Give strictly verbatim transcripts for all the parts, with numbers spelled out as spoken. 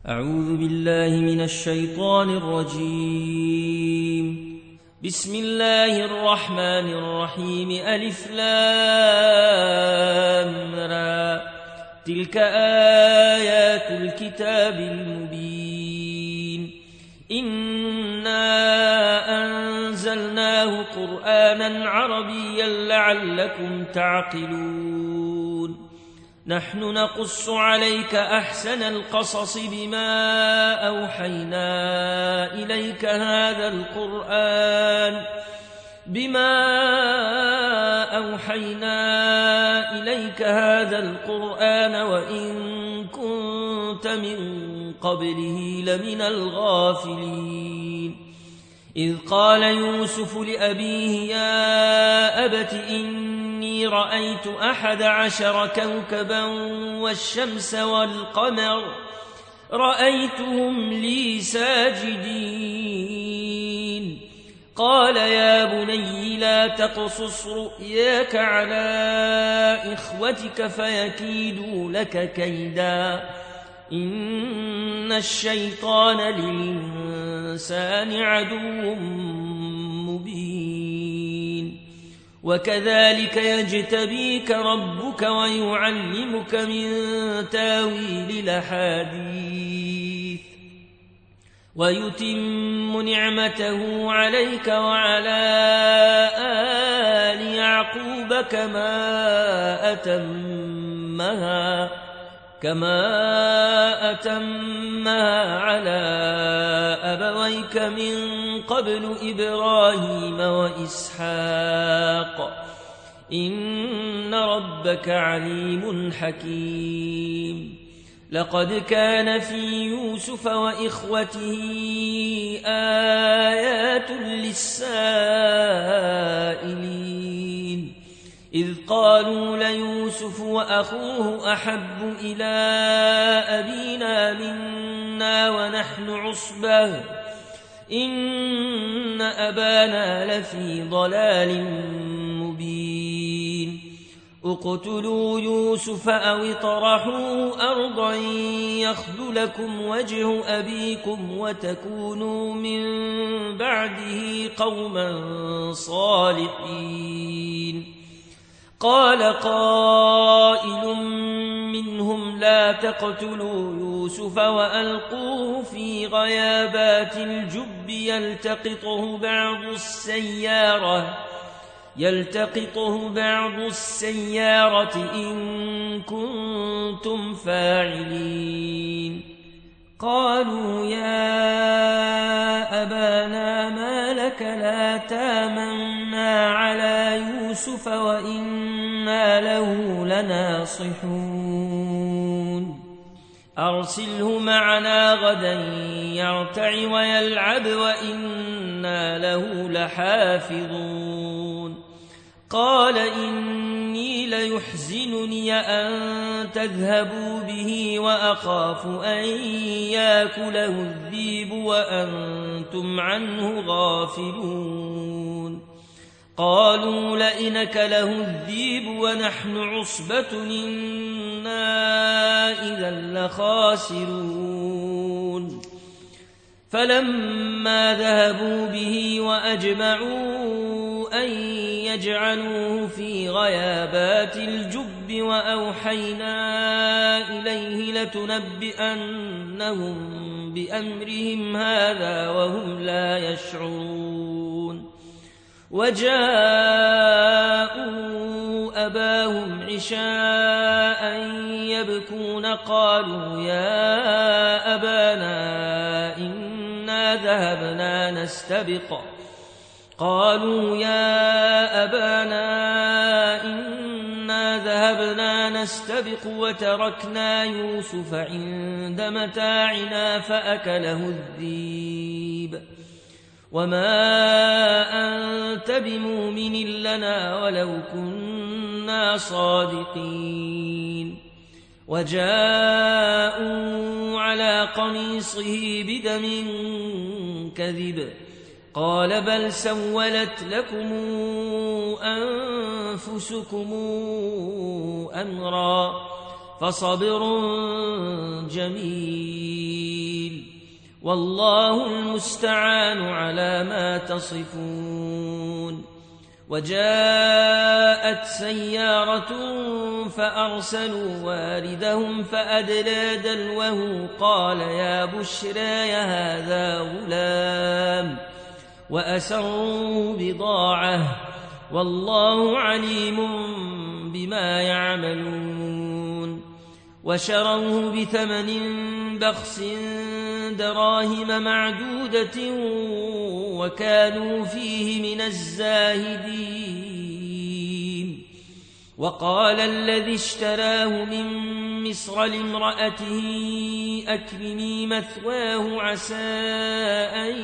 أعوذ بالله من الشيطان الرجيم. بسم الله الرحمن الرحيم. ألف لام را. تلك آيات الكتاب المبين. إنا أنزلناه قرآنا عربيا لعلكم تعقلون. نحن نقص عليك أحسن القصص بما أوحينا إليك هذا القرآن بما أوحينا إليك هذا القرآن وإن كنت من قبله لمن الغافلين. إذ قال يوسف لأبيه يا أبت إني رأيت أحد عشر كوكبا والشمس والقمر رأيتهم لي ساجدين. قال يا بني لا تقصص رؤياك على إخوتك فيكيدوا لك كيدا إن الشيطان للإنسان عدو مبين. وكذلك يجتبيك ربك ويعلمك من تاويل الأحاديث ويتم نعمته عليك وعلى آل يعقوب كما أتمها كما أتمها على أبويك من قبل إبراهيم وإسحاق إن ربك عليم حكيم. لقد كان في يوسف وإخوته آيات للسائلين إذ قالوا ليوسف وأخوه أحب إلى أبينا منا ونحن عصبة إن أبانا لفي ضلال مبين. اقتلوا يوسف أو اطرحوه أرضا يخل لكم وجه أبيكم وتكونوا من بعده قوما صالحين. قال قائل منهم لا تقتلوا يوسف وألقوه في غيابات الجب يلتقطه بعض السيارة يلتقطه بعض السيارة إن كنتم فاعلين. قالوا يا أبانا ما لك لا تامنا على يوسف وإنا له لناصحون. أرسله معنا غدا يرتع ويلعب وإنا له لحافظون. قال إني ليحزنني أن تذهبوا به وأخاف أن يأكله الذئب وأنتم عنه غافلون. قالوا لئن أكله الذئب ونحن عصبة إنا إذا لخاسرون. فلما ذهبوا به وأجمعوا أن يجعلوه في غيابات الجب وأوحينا إليه لتنبئنهم بأمرهم هذا وهم لا يشعرون. وجاءوا أباهم عشاء يبكون قالوا يا أبانا إنا ذهبنا نستبق قالوا يا أبانا إنا ذهبنا نستبق وتركنا يوسف عند متاعنا فأكله الذئب وما أنت بمؤمن لنا ولو كنا صادقين. وجاءوا على قميصه بدم كذب قال بل سولت لكم أنفسكم أمرا فصبر جميل والله المستعان على ما تصفون. وجاءت سيارة فأرسلوا واردهم فأدلى دلوه قال يا بشرى هذا غلام وأسروا بضاعة والله عليم بما يعملون. وشروه بثمن بخس دراهم معدودة وكانوا فيه من الزاهدين. وقال الذي اشتراه من مصر لامرأته أكرمي مثواه عسى أن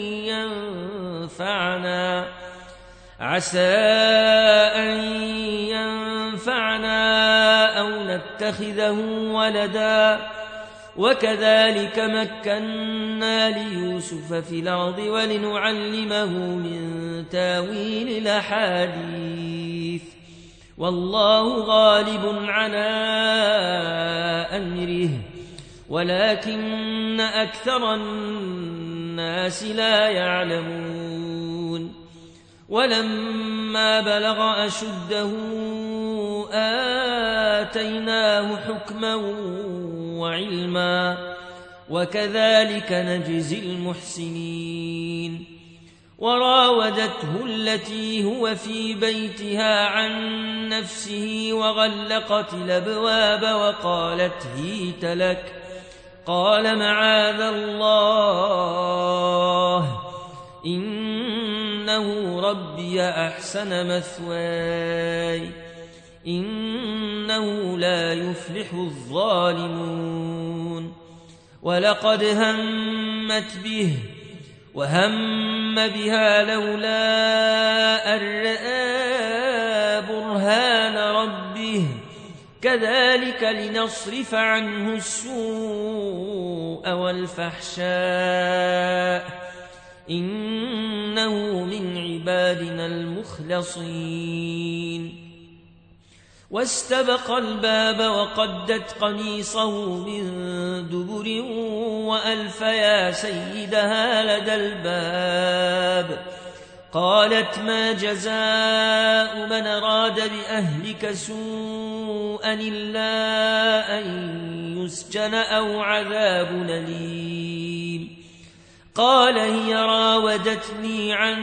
ينفعنا عسى أن ينفعنا أو نتخذه ولدا وكذلك مكنا ليوسف في الأرض ولنعلمه من تاويل الأحاديث والله غالب على أمره ولكن أكثر الناس لا يعلمون. ولما بلغ أشده آتيناه حكما وعلما وكذلك نجزي المحسنين. وراودته التي هو في بيتها عن نفسه وغلقت الأبواب وقالت هيت لك قال معاذ الله إنه ربي أحسن مثواي إنه لا يفلح الظالمون. ولقد همت به وهم بها لولا أن رأى برهان ربه كذلك لنصرف عنه السوء والفحشاء إنه من عبادنا المخلصين. واستبق الباب وقدت قميصه من دبر وألف يا سيدها لدى الباب قالت ما جزاء من أراد بأهلك سوءا إلا أن يسجن أو عذاب أليم. قال هي راودتني عن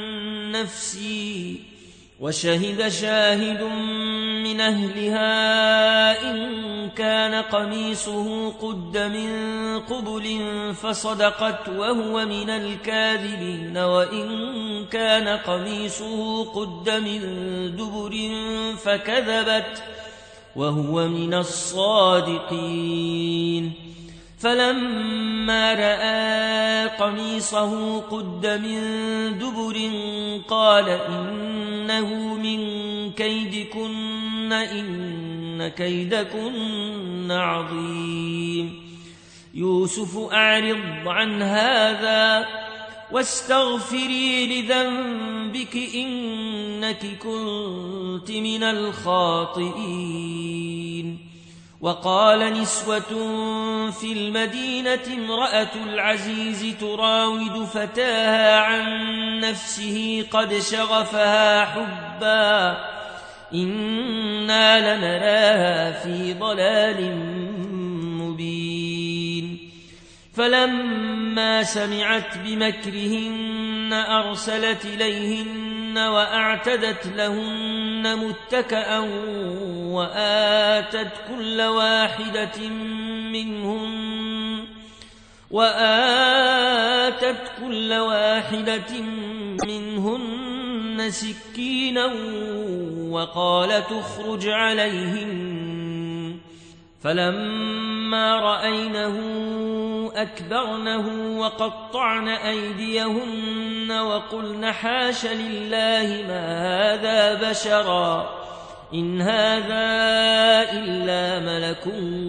نفسي وشهد شاهد من أهلها إن كان قميصه قد من قبل فصدقت وهو من الكاذبين وإن كان قميصه قد من دبر فكذبت وهو من الصادقين. فلما رأى قميصه قد من دبر قال إنه من كيدكن إن كيدكن عظيم. يوسف أعرض عن هذا واستغفري لذنبك إنك كنت من الخاطئين. وقال نسوة في المدينة امرأة العزيز تراود فتاها عن نفسه قد شغفها حبا إنا لنراها في ضلال مبين. فلما سمعت بمكرهن أرسلت إليهن وأعتدت لهن متكأ وآتت كل واحدة منهن وآتت كل واحدة منهن سكينا وقالت اخرج عليهن. فلما رأينه أكبرنه وقطعن أيديهن وقلن حاش لله ما هذا بشرا إن هذا إلا ملك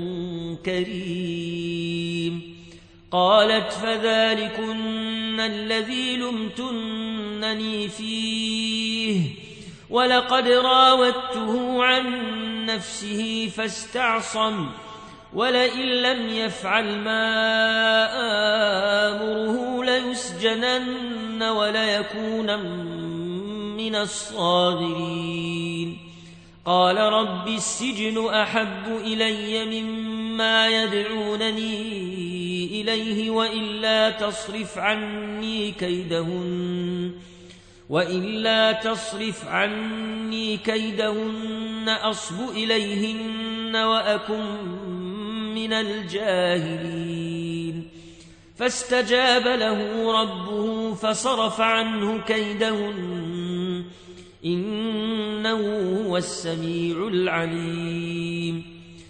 كريم. قالت فذلكن الذي لمتنني فيه ولقد راودته عن نفسه فاستعصم ولئن لم يفعل ما آمره ليسجنن وليكونن من الصاغرين قال رب السجن أحب إلي مما يدعونني إليه وإلا تصرف عني كيدهن وإلا تصرف عني كيدهن أصب إليهن وأكن من الجاهلين فاستجاب له ربه فصرف عنه كيدهن إنه هو السميع العليم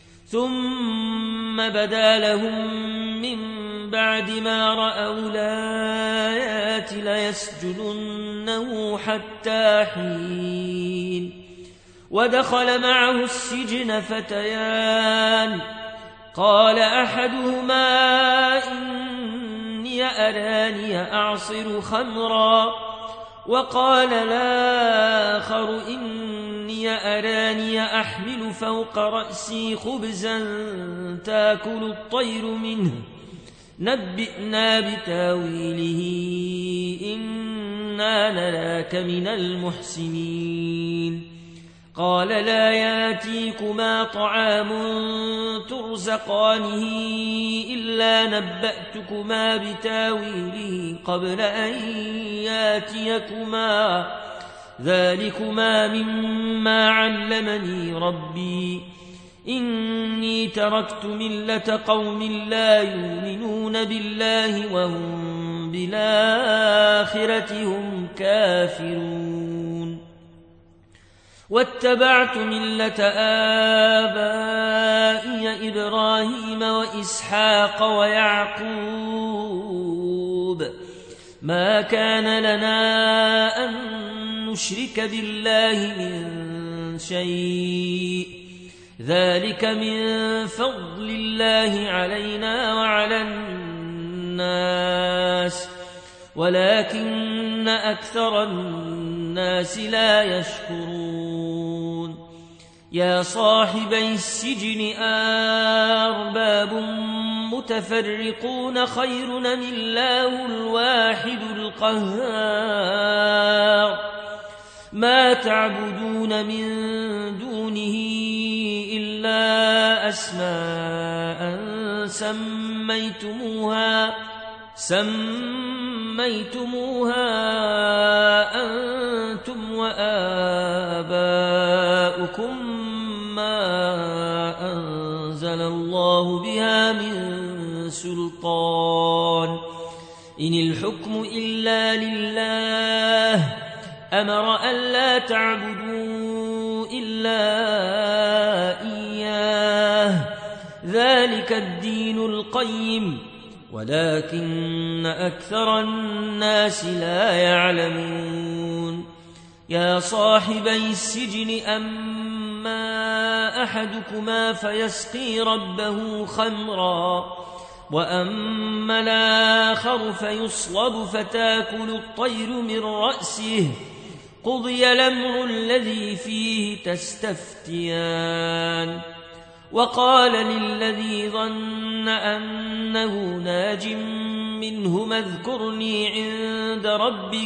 ثم بدا لهم من بعد ما رأوا الآيات ليسجننه حتى حين ودخل معه السجن فتيان قال أحدهما إني أراني أعصر خمرا وقال الآخر إني أراني أحمل فوق رأسي خبزا تأكل الطير منه نبئنا بتاويله إنا نراك من المحسنين قال لا ياتيكما طعام ترزقانه إلا نبأتكما بتاويله قبل أن ياتيكما ذلكما مما علمني ربي إني تركت ملة قوم لا يؤمنون بالله وهم بالآخرة هم كافرون واتبعت ملة آبائي إبراهيم وإسحاق ويعقوب ما كان لنا أن نشرك بالله من شيء ذلك من فضل الله علينا وعلى الناس ولكن أكثر الناس لا يشكرون يا صاحبي السجن أرباب متفرقون خير أم الله الواحد القهار ما تعبدون من دونه إلا أسماء سميتموها سميتموها أنتم وآباؤكم ما أنزل الله بها من سلطان إن الحكم إلا لله أمر ألا تعبدوا إلا إياه ذلك الدين القيم ولكن أكثر الناس لا يعلمون يا صاحبي السجن أما أحدكما فيسقي ربه خمرا وأما الآخر فيصلب فتاكل الطير من رأسه قضي الأمر الذي فيه تستفتيان وقال للذي ظن أنه ناج منهما اذكرني عند ربك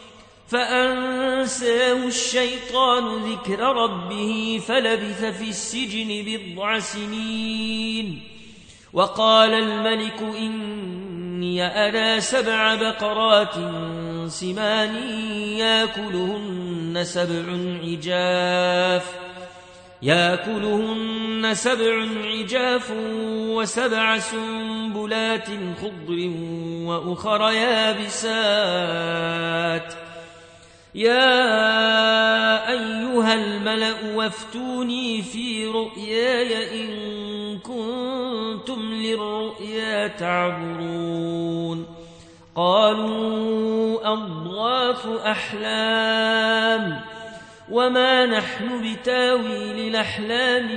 فأنساه الشيطان ذكر ربه فلبث في السجن بضع سنين وقال الملك إني أرى سبع بقرات سمان يأكلهن سبع عجاف يأكلهن سبع عجاف وسبع سنبلات خضر وأخر يابسات يا أيها الملأ وافتوني في رؤياي إن كنتم للرؤيا تعبرون قالوا أضغاث أحلام وما نحن بتاويل الأحلام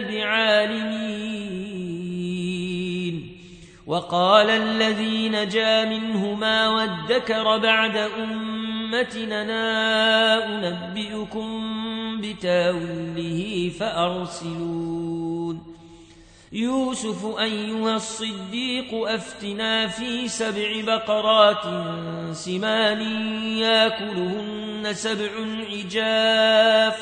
بعالمين وقال الذي نجا منهما وادكر بعد أمتنا أنبئكم بتاويله فأرسلون يوسف أيها الصديق أفتنا في سبع بقرات سمان ياكلهن سبع عجاف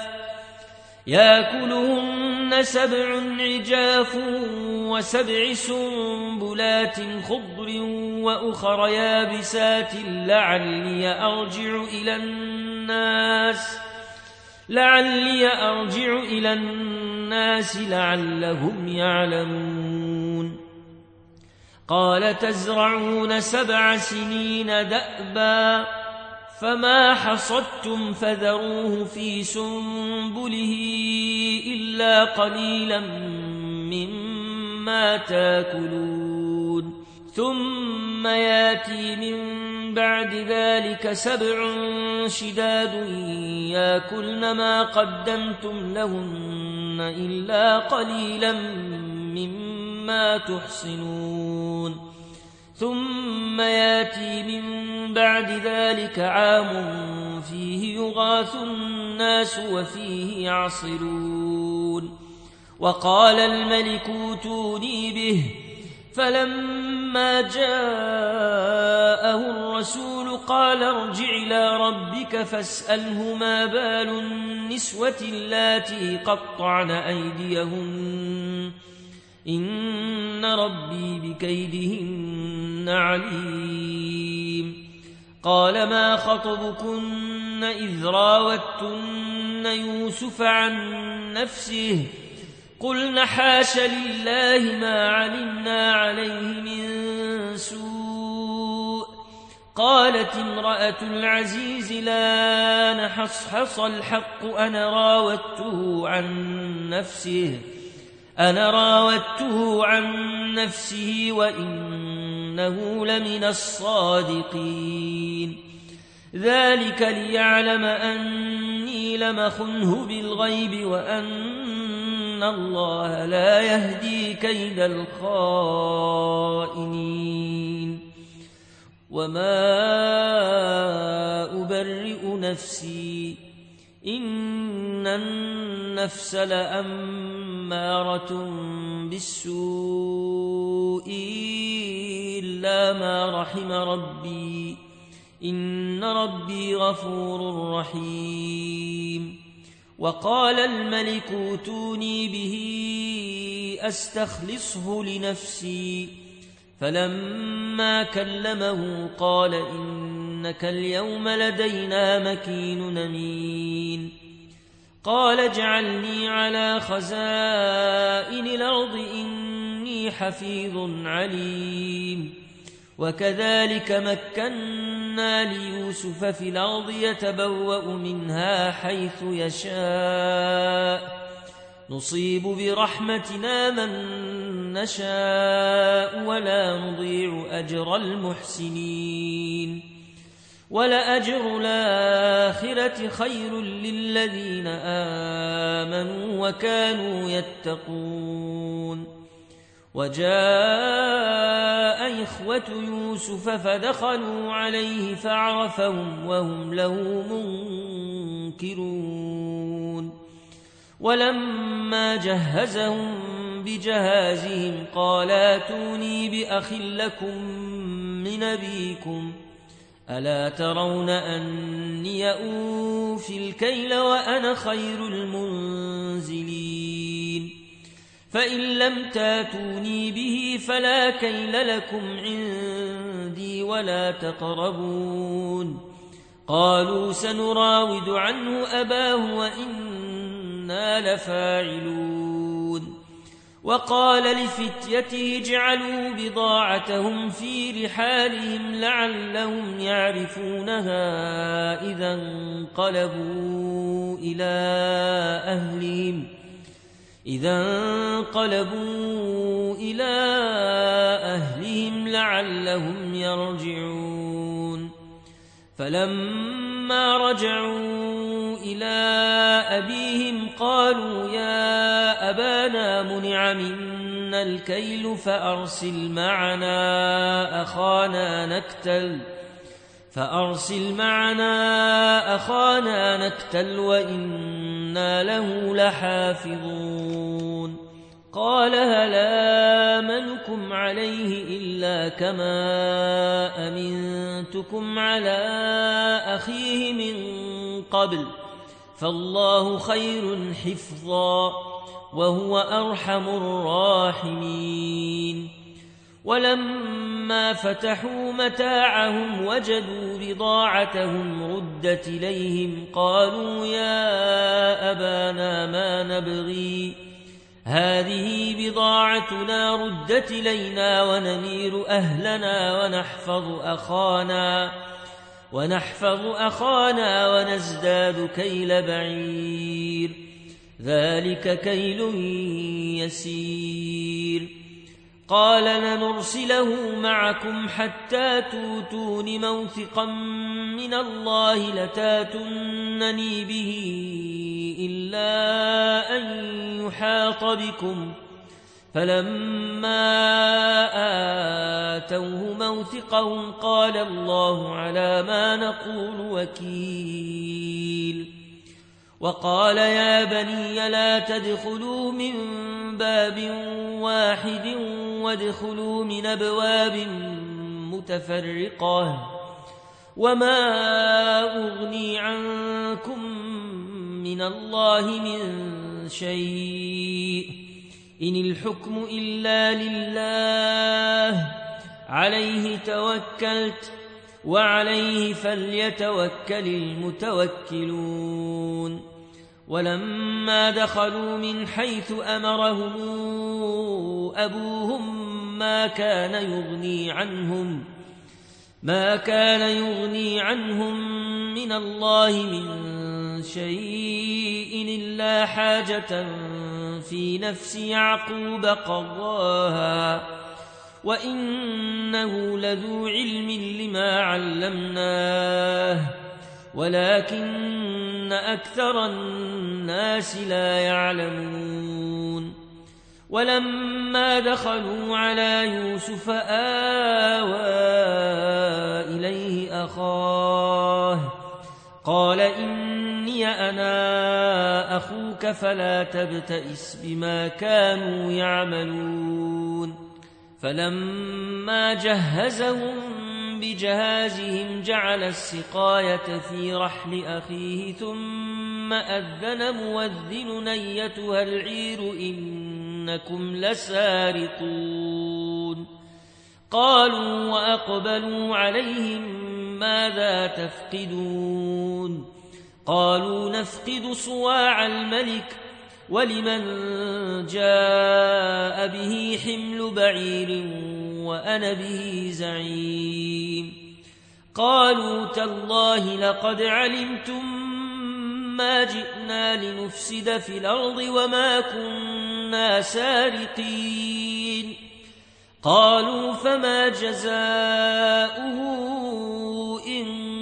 ياكلهن سبع عجاف وسبع سنبلات خضر وأخر يابسات لعلي أرجع إلى الناس لعلي أرجع إلى الناس لعلهم يعلمون قال تزرعون سبع سنين دأبا فما حصدتم فذروه في سنبله إلا قليلا مما تاكلون ثم ياتي من بعد ذلك سبع شداد ياكلن ما قدمتم لهن إلا قليلا مما تحصنون ثم ياتي من بعد ذلك عام فيه يغاث الناس وفيه يعصرون وقال الملك اوتوني به فلما جاءه الرسول قال ارجع إلى ربك فاسأله ما بال النسوة اللاتي قطعن أيديهن إن ربي بكيدهن عليم قال ما خطبكن إذ راوتن يوسف عن نفسه قلن حاش لله ما علمنا عليه من سوء قالت امرأة العزيز لا نحصحص الحق أنا راودته عن نفسه أنا راودته عن نفسه وإنه لمن الصادقين ذلك ليعلم أني لم أخنه بالغيب وأن الله لا يهدي كيد الخائنين وما أبرئ نفسي إن النفس لأمارة بالسوء إلا ما رحم ربي إن ربي غفور رحيم وقال الملك اوتوني به أستخلصه لنفسي فلما كلمه قال إنك اليوم لدينا مكين أمين قال اجعلني على خزائن الأرض إني حفيظ عليم وكذلك مكنا ليوسف في الأرض يتبوأ منها حيث يشاء نصيب برحمتنا من نشاء ولا نضيع أجر المحسنين ولأجر الآخرة خير للذين آمنوا وكانوا يتقون وجاء إخوة يوسف فدخلوا عليه فعرفهم وهم له منكرون ولما جهزهم بجهازهم قال اتوني بأخ لكم من أبيكم ألا ترون أني أوفي الكيل وأنا خير المنزلين فإن لم تاتوني به فلا كيل لكم عندي ولا تقربون قالوا سنراود عنه أباه وإنا لفاعلون وقال لفتيته اجعلوا بضاعتهم في رحالهم لعلهم يعرفونها إذا انقلبوا إلى أهلهم إذا انقلبوا إلى أهلهم لعلهم يرجعون فلما رجعوا إلى أبيهم قالوا يا أبانا منع منا الكيل فأرسل معنا أخانا نكتل فأرسل معنا أخانا نكتل وإنا له لحافظون قال هل آمنكم عليه إلا كما أمنتكم على أخيه من قبل فالله خير حفظا وهو أرحم الراحمين ولما فتحوا متاعهم وجدوا بضاعتهم ردت إليهم قالوا يا أبانا ما نبغي هذه بضاعتنا ردت إلينا ونمير أهلنا ونحفظ أخانا ونحفظ أخانا ونزداد كيل بعير ذلك كيل يسير قال لنرسله معكم حتى توتون موثقا من الله لتاتونني به إلا أن يحاط بكم فلما آتوه موثقهم قال الله على ما نقول وكيل وقال يا بني لا تدخلوا من باب واحد وادخلوا من أبواب متفرقة وما أغني عنكم من الله من شيء إن الحكم إلا لله عليه توكلت وعليه فليتوكل المتوكلون ولما دخلوا من حيث أمرهم أبوهم ما كان يغني عنهم ما كان يغني عنهم من الله من شيء إلا حاجة في نفس يعقوب قضاها وإنه لذو علم لما علمناه ولكن أكثر الناس لا يعلمون ولما دخلوا على يوسف آوى إليه أخاه قال إني أنا أخوك فلا تبتئس بما كانوا يعملون فلما جهزهم بجهازهم جعل السقاية في رحل أخيه ثم أذن مؤذن أيتها العير إنكم لسارقون قالوا وأقبلوا عليهم ماذا تفقدون قالوا نفقد صواع الملك ولمن جاء به حمل بعير وأنا به زعيم قالوا تالله لقد علمتم ما جئنا لنفسد في الأرض وما كنا سارقين قالوا فما جزاؤه إن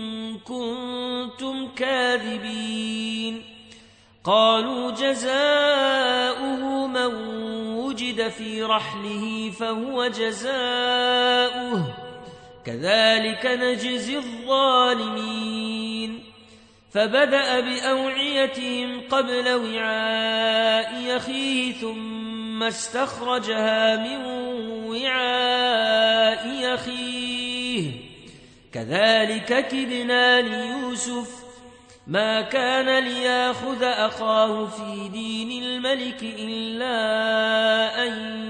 كنتم كاذبين قالوا جزاؤه من وجد في رحله فهو جزاؤه كذلك نجزي الظالمين فبدأ بأوعيتهم قبل وعاء أخيه ثم استخرجها من وعاء أخيه كذلك كدنا ليوسف ما كان ليأخذ أخاه في دين الملك إلا أن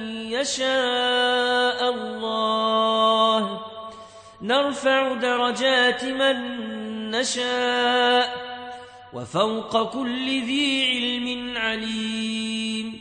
يشاء الله نرفع درجات من نشاء وفوق كل ذي علم عليم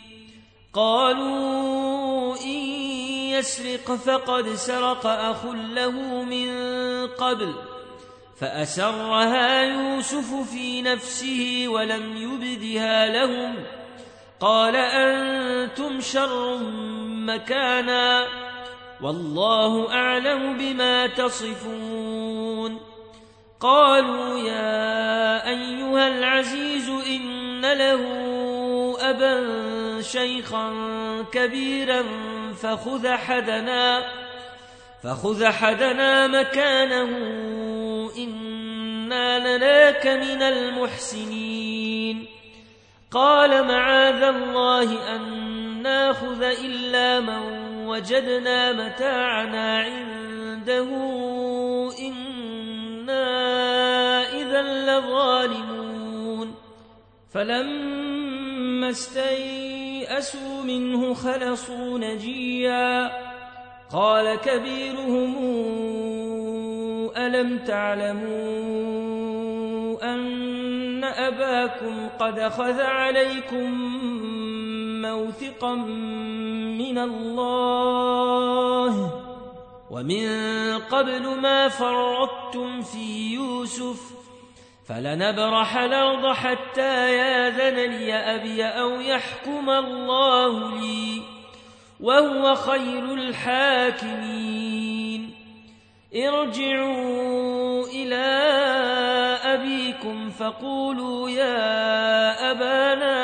قالوا إن يسرق فقد سرق أخ له من قبل فأسرها يوسف في نفسه ولم يبدها لهم قال أنتم شر مكانا والله أعلم بما تصفون قالوا يا أيها العزيز إن له أبا شيخا كبيرا فخذ حدنا فخذ حدنا مكانه إنا نراك من المحسنين قال معاذ الله أن ناخذ إلا من وجدنا متاعنا عنده إنا إذا لظالمون فلما استيئسوا منه خلصوا نجيا قال كبيرهم ألم تعلموا أن أباكم قد أخذ عليكم موثقا من الله ومن قبل ما فرطتم في يوسف فلنبرح الأرض حتى ياذن لي أبي أو يحكم الله لي وهو خير الحاكمين ارجعوا إلى أبيكم فقولوا يا أبانا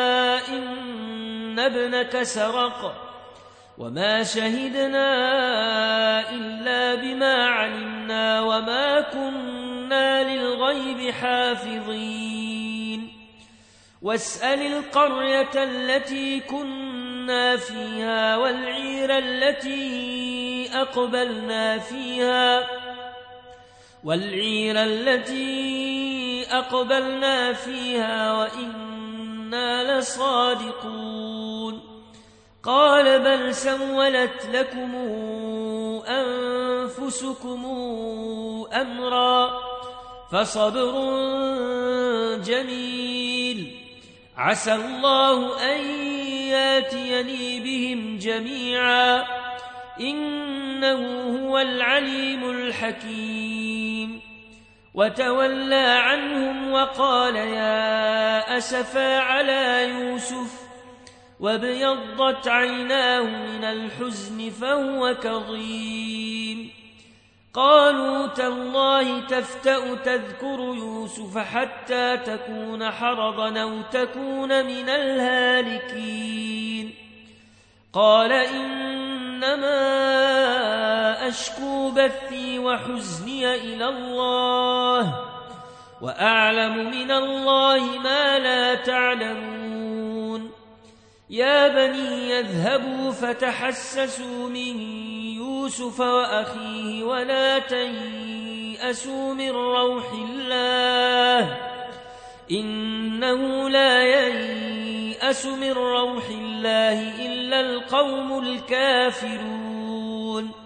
إن ابنك سرق وما شهدنا إلا بما علمنا وما كنا للغيب حافظين واسأل القرية التي كنا فيها والعير التي أقبلنا فيها والعير التي أقبلنا فيها وإنا لصادقون قال بل سولت لكم أنفسكم أمرا فصبر جميل عسى الله أن ياتيني بهم جميعا إنه هو العليم الحكيم وتولى عنهم وقال يا أسفا على يوسف وابيضت عيناه من الحزن فهو كظيم قالوا تالله تفتأ تذكر يوسف حتى تكون حرضا أو تكون من الهالكين قال إنما أشكو بثي وحزني إلى الله وأعلم من الله ما لا تعلمون يا بني يذهبوا فتحسسوا من يوسف وأخيه ولا تيأسوا من روح الله إنه لا ييأس من روح الله إلا القوم الكافرون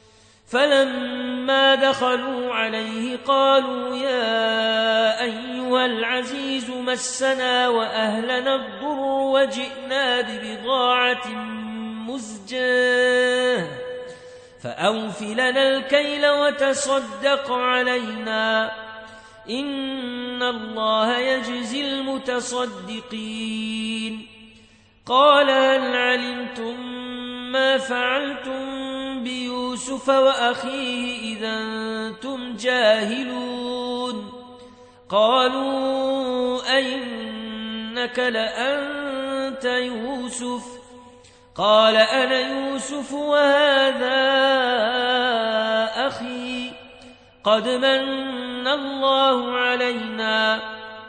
فلما دخلوا عليه قالوا يا أيها العزيز مسنا وأهلنا الضر وجئنا ببضاعة مزجاة فأوف لنا الكيل وتصدق علينا إن الله يجزي المتصدقين قال هل علمتم ما فعلتم بيوسف وأخيه إذا أنتم جاهلون قالوا أئنك لأنت يوسف قال أنا يوسف وهذا أخي قد من الله علينا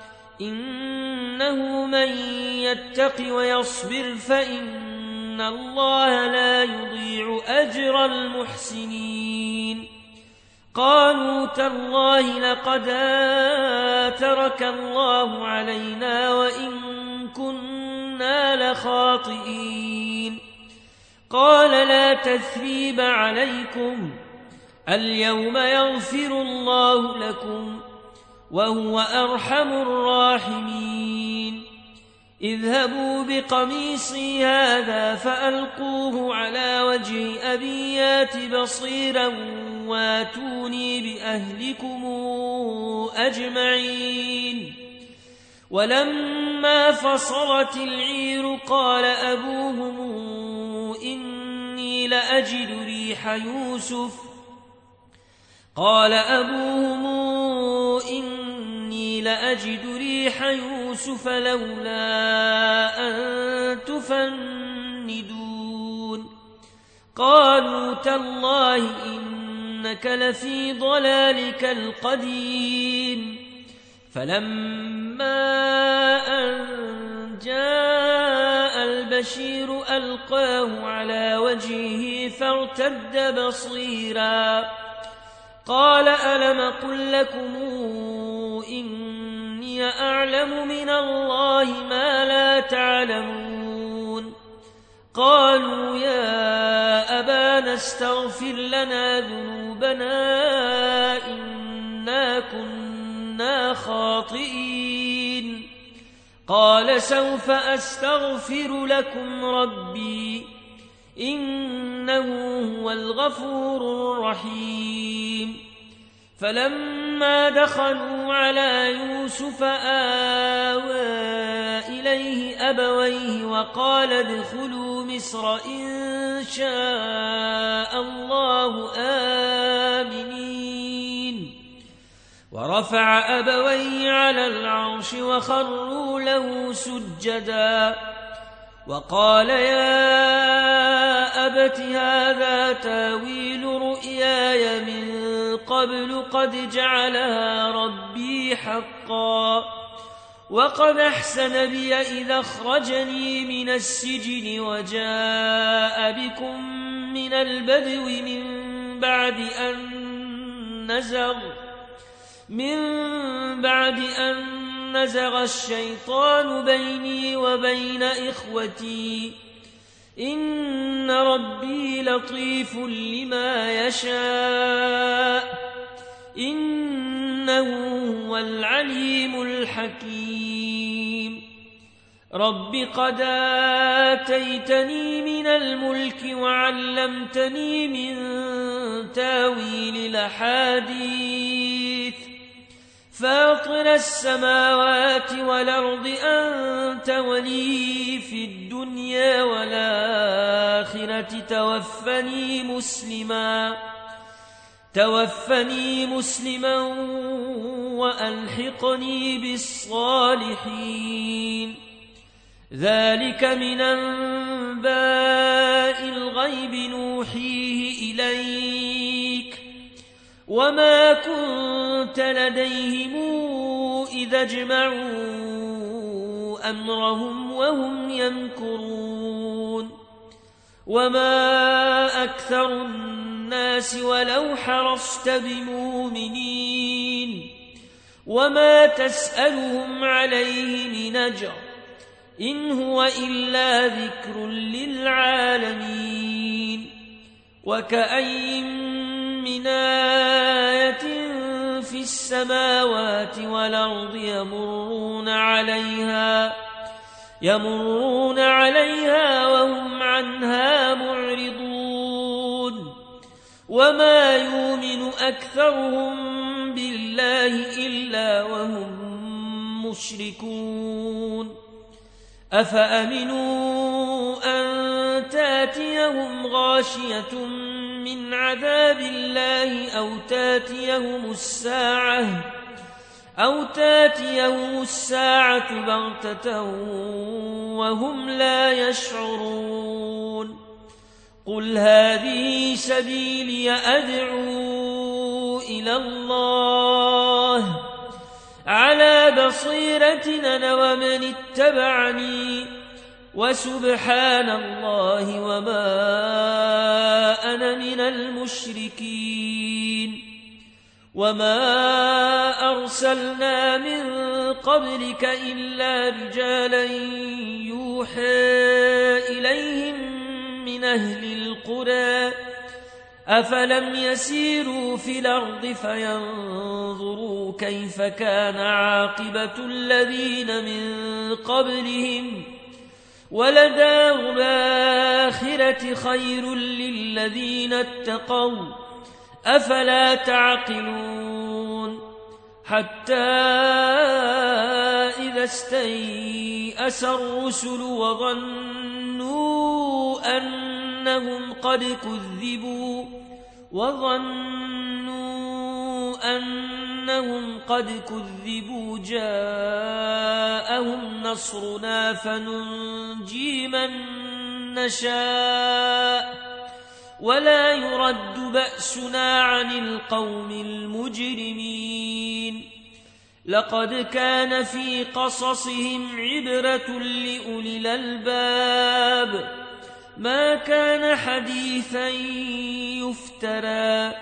إنه من يتق ويصبر فإن الله لا يضيع أجر المحسنين قالوا تالله لقد آثرك الله علينا وإن كنا لخاطئين قال لا تثريب عليكم اليوم يغفر الله لكم وهو أرحم الراحمين اذهبوا بقميصي هذا فألقوه على وجه أبي يات بصيرا واتوني بأهلكم أجمعين ولما فصلت العير قال أبوهم إني لأجد ريح يوسف قال أبوهم إني لأجد ريح يوسف لولا أن تفندون قالوا تالله إن إنك لفي ضلالك القديم فلما أن جاء البشير ألقاه على وجهه فارتد بصيرا قال ألم قل لكم إني أعلم من الله ما لا تعلمون قالوا يا أبانا استغفر لنا ذنوبنا إنا كنا خاطئين قال سوف أستغفر لكم ربي إنه هو الغفور الرحيم فلما دخلوا على يوسف آوى إليه أبويه وقال ادخلوا مصر إن شاء الله آمنين ورفع أبويه على العرش وخروا له سجدا وقال يا أبت هذا تاويل رؤياي من قبل قد جعلها ربي حقا وقد أحسن بي إذا أخرجني من السجن وجاء بكم من البدو من بعد أن نزغ من بعد أن نزغ الشيطان بيني وبين إخوتي إن ربي لطيف لما يشاء إنه هو العليم الحكيم رب قد آتيتني من الملك وعلمتني من تاويل الأحاديث فاطر السماوات والأرض أنت ولي في الدنيا والآخرة توفني مسلما توفني مسلما وألحقني بالصالحين ذلك من أنباء الغيب نوحيه إليك وما كنت لديهم إذا اجمعوا أمرهم وهم يمكرون وما أكثر الناس ولو حرصت بمؤمنين وما تسألهم عليه من أجر إن هو إلا ذكر للعالمين وكأين من آية في السماوات والأرض يمرون عليها يمرون عليها وهم عنها معرضون وما يؤمن أكثرهم بالله إلا وهم مشركون أفأمنوا أن تاتيهم غاشية من عذاب الله أو تاتيهم الساعة أو تاتيهم الساعة بغتة وهم لا يشعرون قل هذه سبيلي أدعو إلى الله على بصيرة أنا ومن اتبعني وسبحان الله وما أنا من المشركين وما أرسلنا من قبلك إلا رجالا يوحى إليهم من أهل القرى أفلم يسيروا في الأرض فينظروا كيف كان عاقبة الذين من قبلهم ولدار الآخرة خير للذين اتقوا أفلا تعقلون حتى إذا استيأس الرسل وظنوا أنهم قد كذبوا وظنوا أنهم قد كذبوا جاءهم نصرنا فننجي من نشاء ولا يرد بأسنا عن القوم المجرمين لقد كان في قصصهم عبرة لأولي الألباب ما كان حديثا يفترى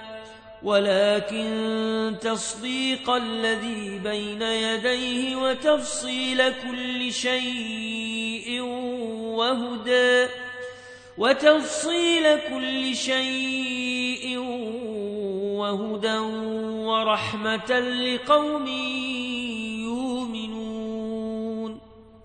ولكن تصديق الذي بين يديه وتفصيل كل شيء وهدى وتفصيل كل شيء وهدى ورحمة لقوم